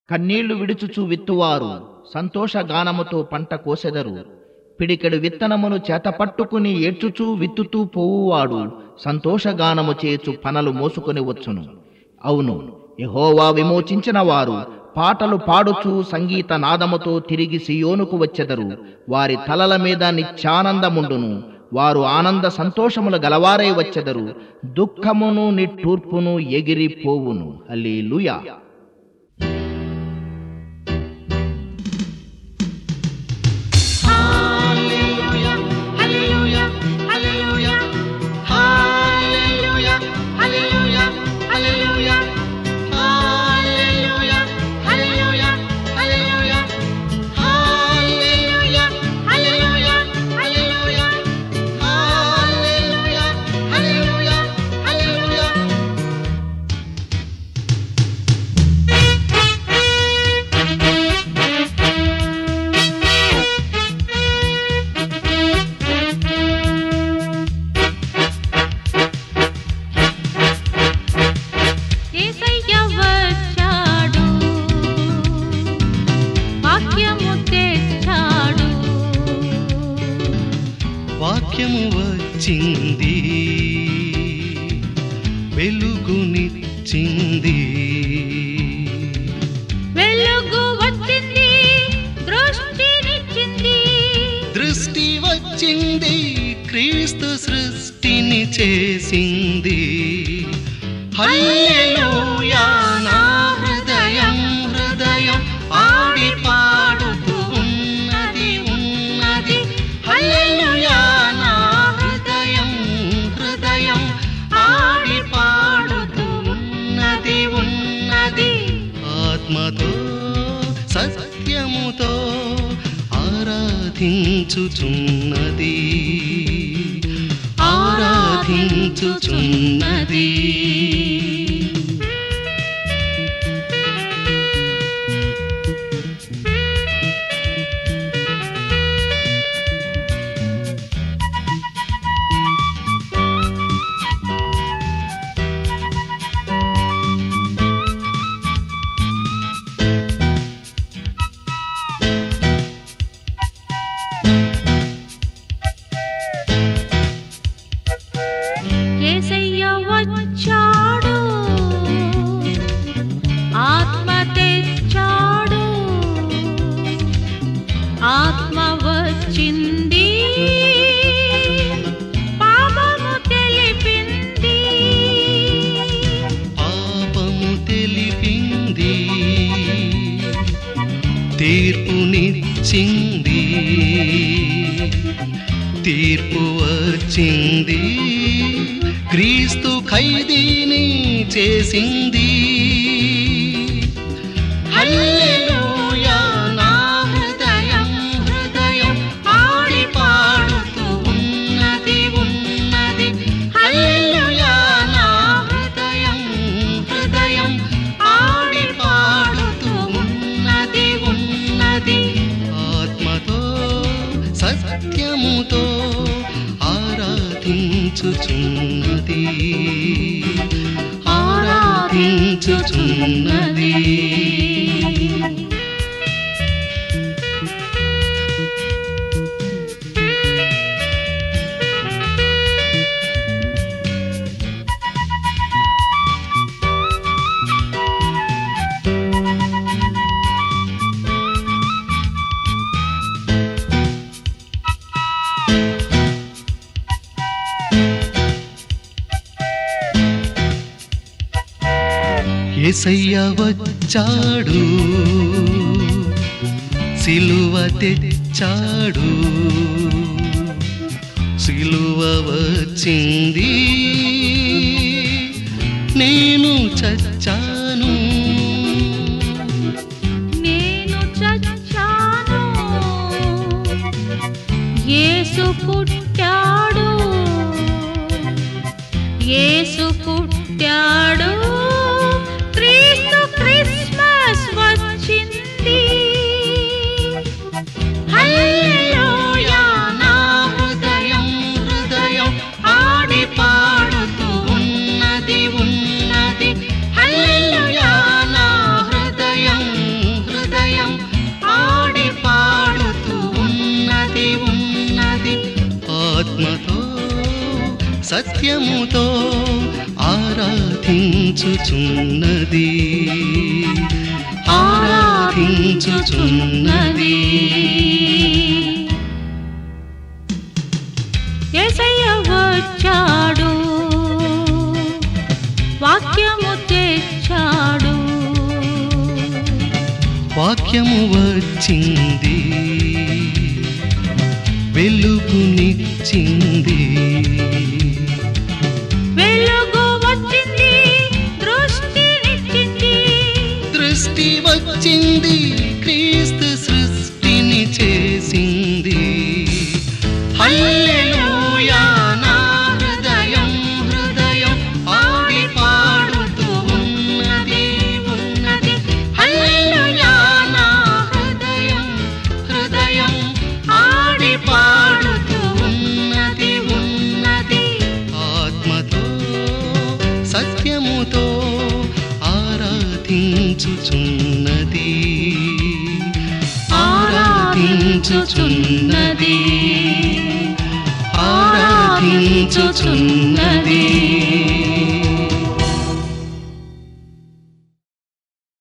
కన్నీళ్లు విడుచుచు విత్తువారు సంతోషగానముతో పంట కోసెదరు. పిడికెడు విత్తనమును చేతపట్టుకుని ఏడ్చుచూ విత్తుతూ పోవువాడు సంతోషగానము చేచు పనలు మోసుకొని వచ్చును. అవును, యెహోవా విమోచించిన వారు పాటలు పాడుచూ సంగీత నాదముతో తిరిగి సియోనుకు వచ్చెదరు. వారి తలల మీద నిత్యానందముండును. వారు ఆనంద సంతోషములు గలవారై వచ్చెదరు. దుఃఖమును నిట్టూర్పును ఎగిరిపోవును. హల్లెలూయా. వాక్యము వచ్చింది, వెలుగునిచ్చింది. వెలుగు వచ్చింది, దృష్టినిచ్చింది. దృష్టి వచ్చింది, క్రీస్తు సృష్టిని చేసింది. హల్లెలూయా. నా హృదయం హృదయం ఆడి పాడుతూ ఉన్నది ఉన్నది. హల్లెలూయా. నా హృదయం హృదయం ఆడి పాడుతూ ఉన్నది ఉన్నది. ఆత్మతో సత్యముతో ఆరాధించుచున్నది, ఆరాధించుచున్నది. యేసయ్య వచ్చాడు, ఆత్మ తెచ్చాడు. ఆత్మ వచ్చింది, పాపము తెలిపింది. పాపము తెలిపింది, తీర్పునిచ్చింది. తీర్పు వచ్చింది, క్రీస్తు ఖైదీని చేసింది. హల్లెలూయా. నా హృదయం హృదయం ఆడి పాడుతూ ఉన్నది ఉన్నది. హల్లెలూయా. నా హృదయం హృదయం ఆడి పాడుతూ ఉన్నది ఉన్నది. ఆత్మతో సత్యముతో ఆరాధించుచున్నది, ఆరాధించుచున్నది. యేసయ్య వచ్చాడు, సిలువ తెచ్చాడు. సిలువ వచ్చింది, నేను చచ్చాను. నేను చచ్చాను, యేసు పుట్టాడు. యేసు పుట్టాడు, క్రీస్తు క్రిస్మస్ వచ్చింది. హల్లెలూయా. నా హృదయం హృదయం ఆడి పాడుతూ ఉన్నది ఉన్నది. హల్లెలూయా. నా హృదయం సత్యముతో ఆరాధించుచున్నది ఆరాధించుచున్నది. యేసయ్య వచ్చాడు, వాక్యము తెచ్చాడు. వాక్యము వచ్చింది, వెలుగునిచ్చింది. వెలుగు వచ్చింది, దృష్టినిచ్చింది. దృష్టి వచ్చింది, క్రీస్తు సృష్టిని చేసింది. హల్లెలూయా నా హృదయం హృదయం ఆడి పాడుతూ ఉన్నది ఉన్నది. హల్లెలూయా నా హృదయం హృదయం ఆడి పాడుతూ ఉన్నది ఉన్నది. ఆత్మతో సత్యముతో ఆరాధించుచున్నది ఆరాధించుచున్నది ఆరాధించుచున్నది.